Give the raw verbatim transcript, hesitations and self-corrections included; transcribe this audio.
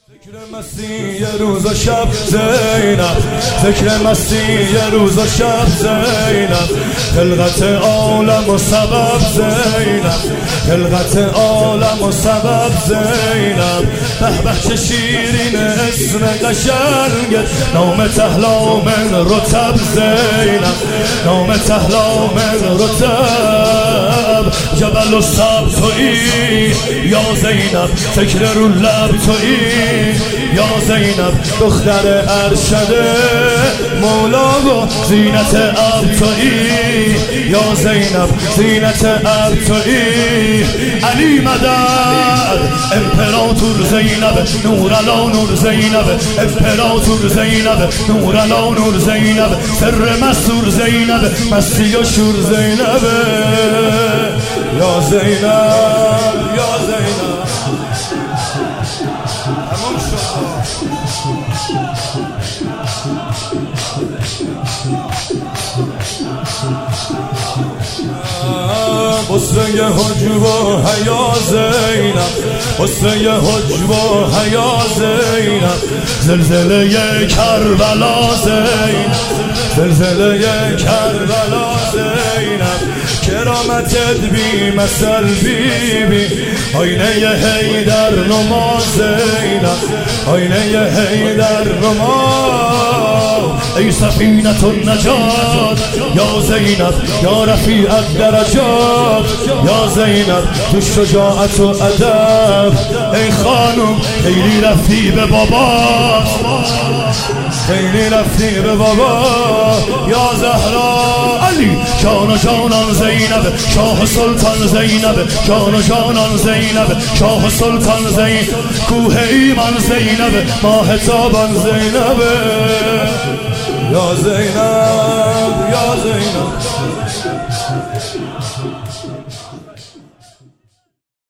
ذکر مسیح یه روز و شب زینب، ذکر مسیح یه روز و شب زینب، خلقت عالم و سبب زینب، خلقت عالم و سبب زینب. به به چه شیرین اسم قشنگت، نام تهلا من رتب زینب، نام تهلا من رتب. جبل و سب تویی یا زینب، فکر رو لب تویی یا زینب، دختر ارشد مولا و زینت اب تویی یا زینب، زینت اب تویی. علی مدد امپراتور زینب، نورالا نور زینب، امپراتور زینب، نورالا نور زینب، سر مسور زینب، مستی و شور زینب یا زینب یا زینب. تمام شد. قصه حجب و حیا زینب، قصه حجب و حیا زینب، زلزله کربلا زینب، زلزله کربلا زینب. کرامتت بی مثل بی بی، آینه حیدر نما زینب، آینه حیدر نما. ای سفینة النجات یا زینب، یا رفیع الدرجات یا زینب، تو شجاعت و ادب ای خانم خیلی رفتی به بابا، خیلی رفتی به بابا یا زهرا. علی جان و جانان زینب، شاه سلطان زینب، جان و جانان زینب، شاه سلطان زینب، کوه ایمان زینب، ماه تابان زینب یا زینب یا زینب.